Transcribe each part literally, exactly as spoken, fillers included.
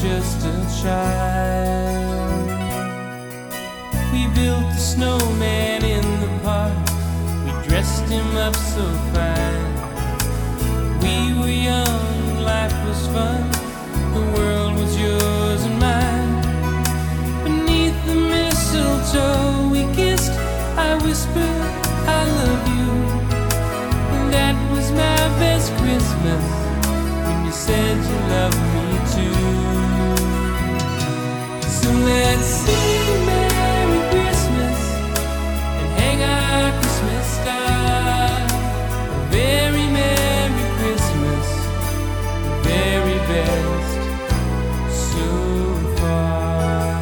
just a child. We built a snowman in the park, we dressed him up so fine. We were young, life was fun, the world was yours and mine. Beneath the mistletoe we kissed, I whispered, I love you. And that was my best Christmas, when you said you loved me too. So let's sing Merry Christmas and hang our Christmas star. A very Merry Christmas, the very best so far.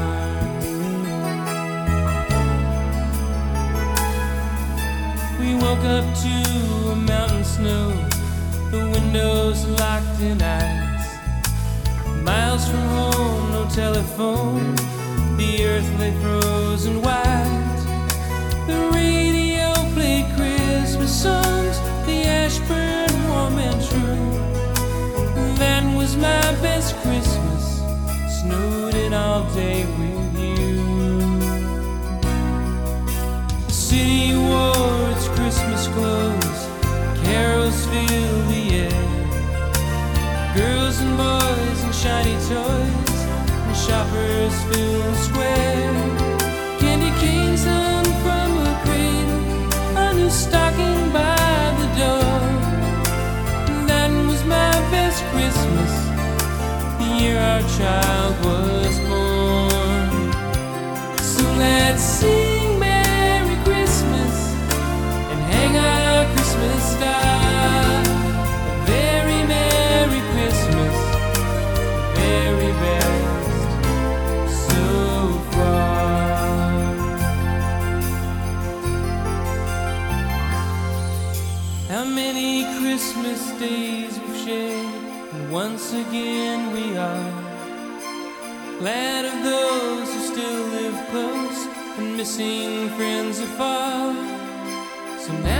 We woke up to a mountain snow, the windows locked in ice. Miles from home, no telephone, the earth lay frozen white. The radio played Christmas songs, the ash burned warm and true. That was my best Christmas, snowed in all day with you. The city wore its Christmas clothes, carols fill the air. Girls and boys and shiny toys, and shoppers fill the square. Candy canes hung from a cradle, a new stocking by the door. That was my best Christmas, the year our child was born. So let's sing Merry Christmas and hang our Christmas star. A very Merry Christmas, the very best so far. How many Christmas days we've shared, and once again we are glad of those who still live close and missing friends afar. So now